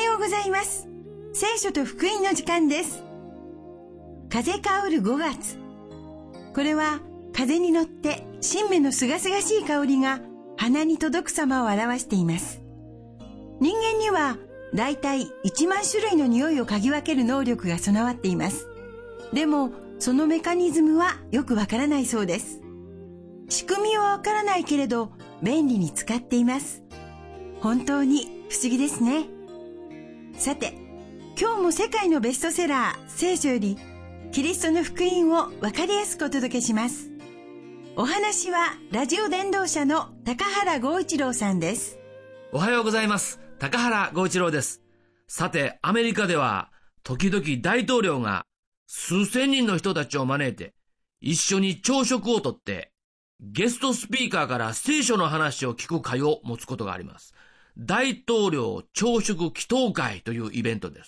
ようございます。聖書と福音の時間です。風香る5月。これは風に乗って新芽のすがすがしい香りが鼻に届く様を表しています。人間にはだいたい1万種類の匂いを嗅ぎ分ける能力が備わっています。でもそのメカニズムはよくわからないそうです。仕組みはわからないけれど便利に使っています。本当に不思議ですね。さて、今日も世界のベストセラー聖書よりキリストの福音をわかりやすくお届けします。お話はラジオ伝道者の高原剛一郎さんです。 おはようございます。高原剛一郎です。さて、アメリカでは時々大統領が数千人の人たちを招いて一緒に朝食をとってゲストスピーカーから聖書の話を聞く会を持つことがあります。大統領朝食祈祷会というイベントです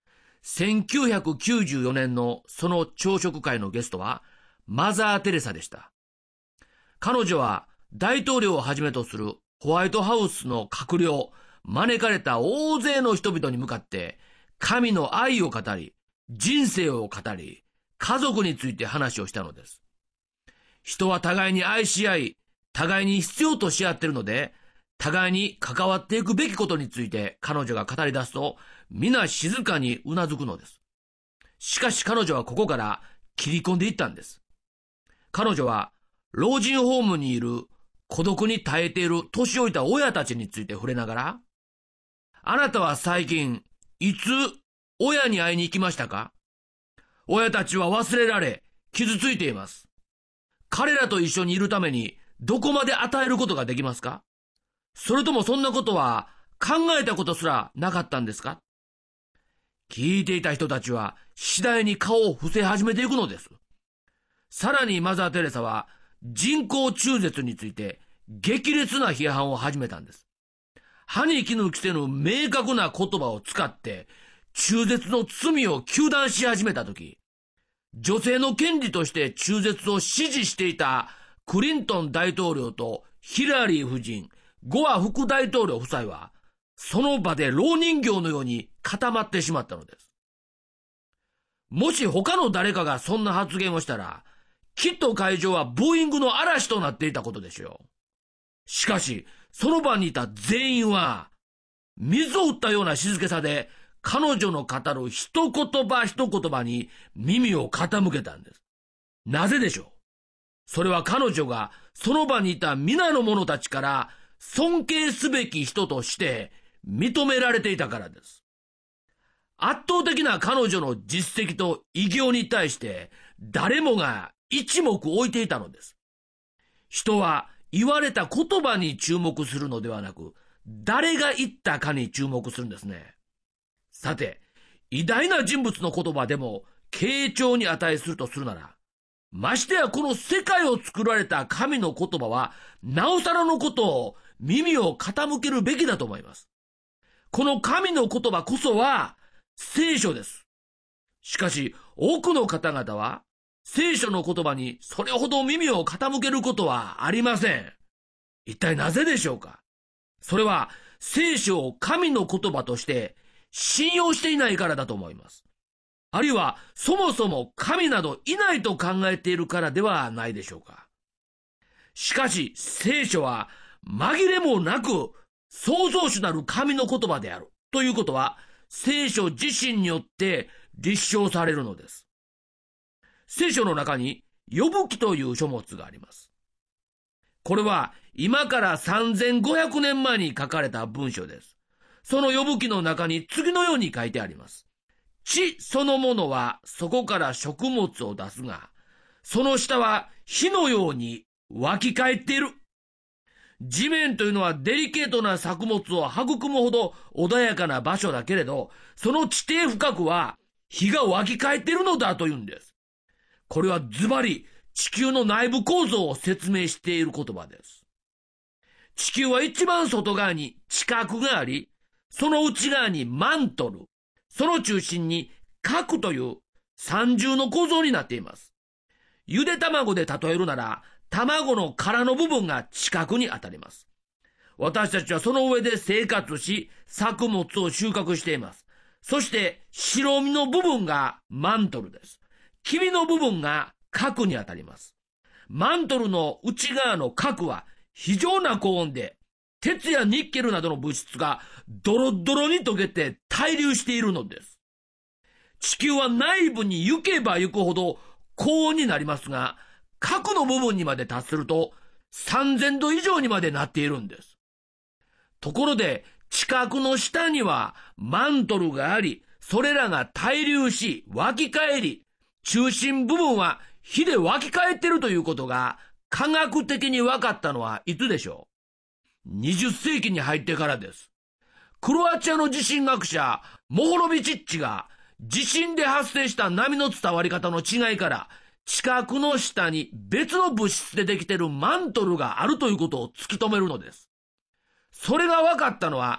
。1994年のその朝食会のゲストはマザー・テレサでした。彼女は大統領をはじめとするホワイトハウスの閣僚、招かれた大勢の人々に向かって神の愛を語り、人生を語り、家族について話をしたのです。人は互いに愛し合い、互いに必要とし合っているので、互いに関わっていくべきことについて彼女が語り出すと、皆静かにうなずくのです。しかし彼女はここから切り込んでいったんです。彼女は老人ホームにいる孤独に耐えている年老いた親たちについて触れながら、あなたは最近いつ親に会いに行きましたか？親たちは忘れられ傷ついています。彼らと一緒にいるためにどこまで与えることができますか？それともそんなことは考えたことすらなかったんですか？聞いていた人たちは次第に顔を伏せ始めていくのです。さらにマザー・テレサは人工中絶について激烈な批判を始めたんです。歯に衣着せぬ明確な言葉を使って中絶の罪を糾弾し始めたとき、女性の権利として中絶を支持していたクリントン大統領とヒラリー夫人、ゴア副大統領夫妻は、その場で老人形のように固まってしまったのです。もし他の誰かがそんな発言をしたら、きっと会場はブーイングの嵐となっていたことでしょう。しかし、その場にいた全員は、水を打ったような静けさで、彼女の語る一言葉一言葉に耳を傾けたんです。なぜでしょう？それは彼女がその場にいた皆の者たちから尊敬すべき人として認められていたからです。圧倒的な彼女の実績と偉業に対して誰もが一目置いていたのです。人は言われた言葉に注目するのではなく、誰が言ったかに注目するんですね。さて、偉大な人物の言葉でも敬重に値するとするなら、ましてやこの世界を作られた神の言葉は、なおさらのことを耳を傾けるべきだと思います。この神の言葉こそは聖書です。しかし多くの方々は聖書の言葉にそれほど耳を傾けることはありません。一体なぜでしょうか？それは聖書を神の言葉として信用していないからだと思います。あるいはそもそも神などいないと考えているからではないでしょうか。しかし聖書は紛れもなく創造主なる神の言葉であるということは聖書自身によって立証されるのです。聖書の中にヨブ記という書物があります。これは今から3500年前に書かれた文書です。そのヨブ記の中に次のように書いてあります。地そのものはそこから食物を出すが、その下は火のように湧き返っている。地面というのはデリケートな作物を育むほど穏やかな場所だけれど、その地底深くは火が湧き返っているのだというんです。これはズバリ地球の内部構造を説明している言葉です。地球は一番外側に地殻があり、その内側にマントル、その中心に核という三重の構造になっています。ゆで卵で例えるなら、卵の殻の部分が地殻に当たります。 私たちはその上で生活し、作物を収穫しています。そして白身の部分がマントルです。黄身の部分が核にあたります。マントルの内側の核は非常な高温で、鉄やニッケルなどの物質がドロドロに溶けて対流しているのです。地球は内部に行けば行くほど高温になりますが、核の部分にまで達すると3000度以上にまでなっているんです。ところで地殻の下にはマントルがあり、それらが対流し湧き返り、中心部分は火で湧き返っているということが科学的に分かったのはいつでしょう？ 20 世紀に入ってからです。クロアチアの地震学者モホロビチッチが地震で発生した波の伝わり方の違いから地殻の下に別の物質でできているマントルがあるということを突き止めるのです。それが分かったのは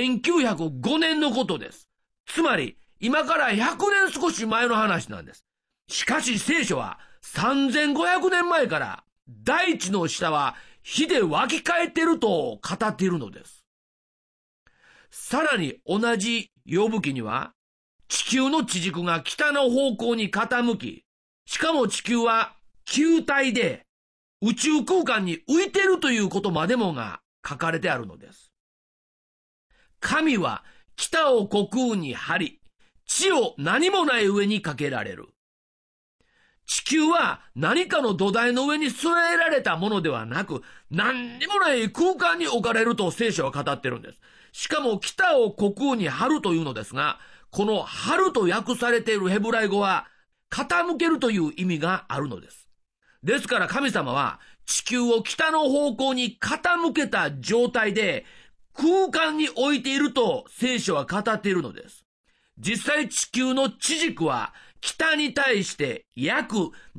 1905年のことです。つまり今から100年少し前の話なんです。しかし聖書は3500年前から大地の下は火で湧き返っていると語っているのです。さらに同じヨブ記には地球の地軸が北の方向に傾き、しかも地球は球体で宇宙空間に浮いているということまでもが書かれてあるのです。神は北を虚空に張り、地を何もない上にかけられる。地球は何かの土台の上に据えられたものではなく、何にもない空間に置かれると聖書は語ってるんです。しかも北を虚空に張るというのですが、この張ると訳されているヘブライ語は傾けるという意味があるのです。ですから神様は地球を北の方向に傾けた状態で空間に置いていると聖書は語っているのです。実際地球の地軸は北に対して約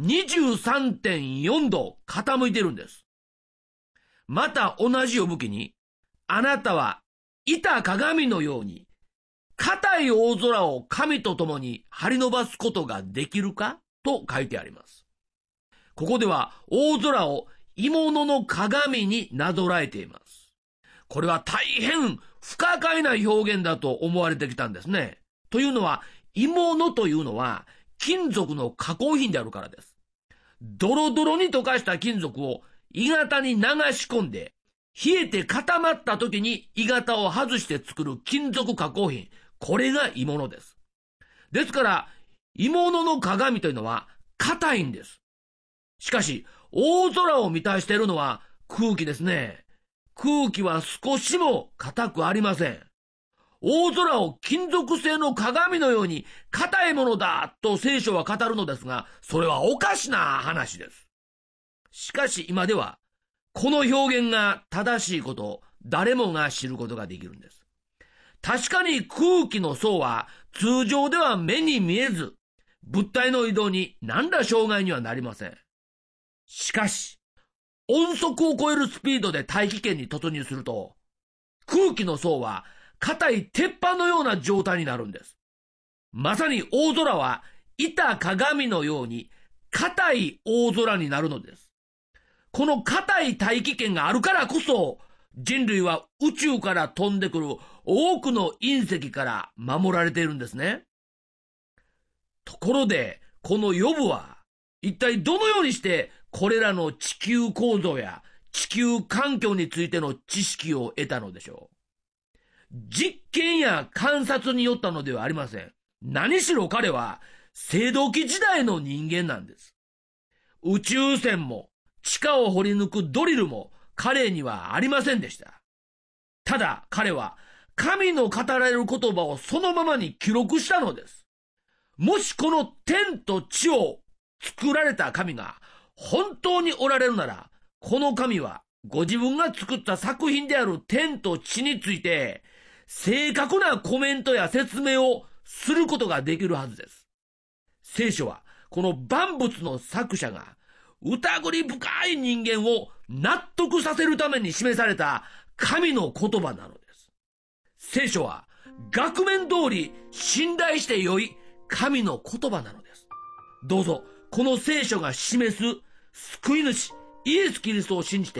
23.4 度傾いているんです。また同じ呼ぶ記に、あなたはいた鏡のように固い大空を神と共に張り伸ばすことができるかと書いてあります。ここでは大空を鋳物の鏡になぞらえています。これは大変不可解な表現だと思われてきたんですね。というのは、鋳物というのは金属の加工品であるからです。ドロドロに溶かした金属を鋳型に流し込んで、冷えて固まった時に鋳型を外して作る金属加工品、これが鋳物です。ですから、鋳物の鏡というのは硬いんです。しかし、大空を満たしているのは空気ですね。空気は少しも硬くありません。大空を金属製の鏡のように硬いものだと聖書は語るのですが、それはおかしな話です。しかし今では、この表現が正しいことを誰もが知ることができるんです。確かに空気の層は通常では目に見えず、物体の移動に何ら障害にはなりません。しかし、音速を超えるスピードで大気圏に突入すると、空気の層は硬い鉄板のような状態になるんです。まさに大空は板鏡のように硬い大空になるのです。この硬い大気圏があるからこそ、人類は宇宙から飛んでくる多くの隕石から守られているんですね。ところで、このヨブは一体どのようにしてこれらの地球構造や地球環境についての知識を得たのでしょう。実験や観察によったのではありません。何しろ彼は青銅器時代の人間なんです。宇宙船も地下を掘り抜くドリルも彼にはありませんでした。ただ彼は神の語られる言葉をそのままに記録したのです。もしこの天と地を作られた神が本当におられるなら、この神はご自分が作った作品である天と地について正確なコメントや説明をすることができるはずです。聖書はこの万物の作者が疑り深い人間を納得させるために示された神の言葉なのです。聖書は額面通り信頼してよい神の言葉なのです。どうぞこの聖書が示す救い主イエス・キリストを信じて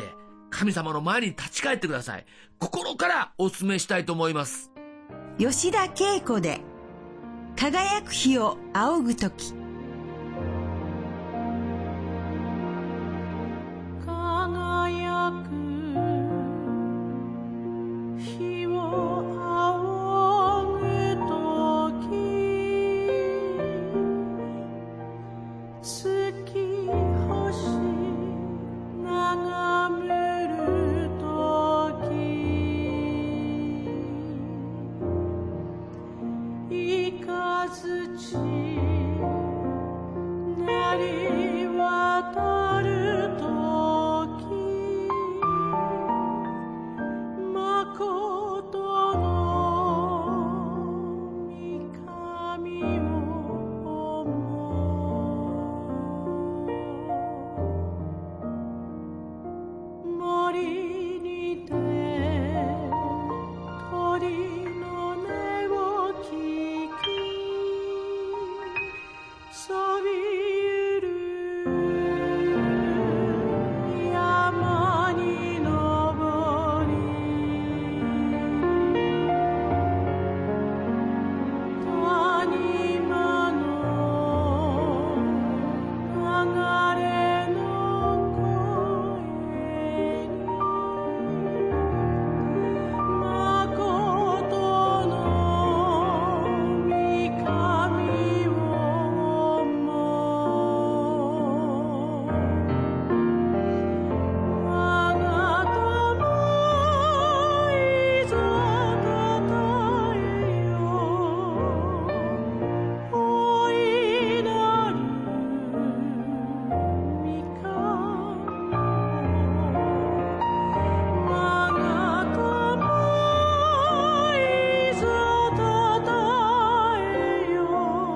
神様の前に立ち返ってください。心からお勧めしたいと思います。 吉田恵子で輝く日を仰ぐとき。 輝く日を仰ぐとき、月星眺めるとき、いかずちなり渡るとき、まことの御神を思う。森にて鳥の音を聞き、そびゆる山に登り、谷間の流れの声に、まことの御神を思う。我が友いざたたえよ、大いなる御神を。我が友いざたたえよ、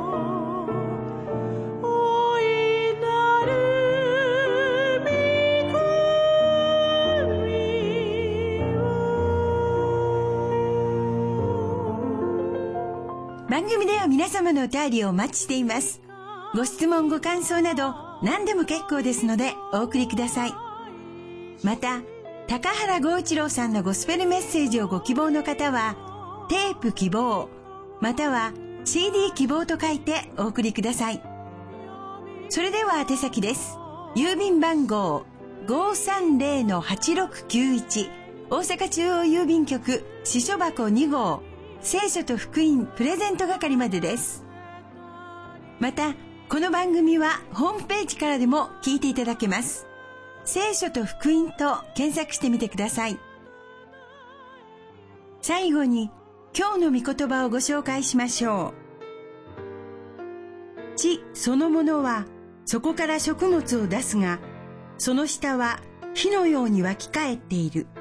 大いなる御番組では皆様のお便りをお待ちしています。ご質問ご感想など何でも結構ですのでお送りください。また高原剛一郎さんのゴスペルメッセージをご希望の方は、テープ希望または CD 希望と書いてお送りください。それでは宛先です。郵便番号 530-8691 大阪中央郵便局支所箱2号、聖書と福音プレゼント係までです。またこの番組はホームページからでも聞いていただけます。聖書と福音と検索してみてください。最後に今日の御言葉をご紹介しましょう。地そのものはそこから食物を出すが、その下は火のように湧き返っている。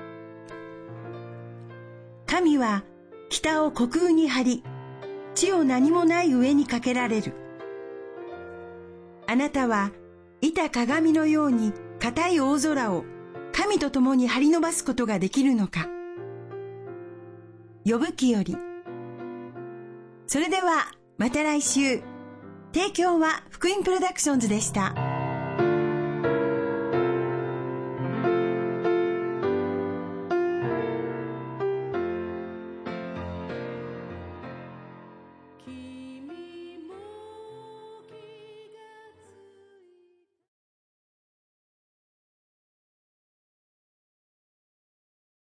神は北を虚空に張り、地を何もない上にかけられる。あなたは板鏡のように固い大空を神と共に張り伸ばすことができるのか。呼ぶ記より。それではまた来週。提供は福音プロダクションズでした。 神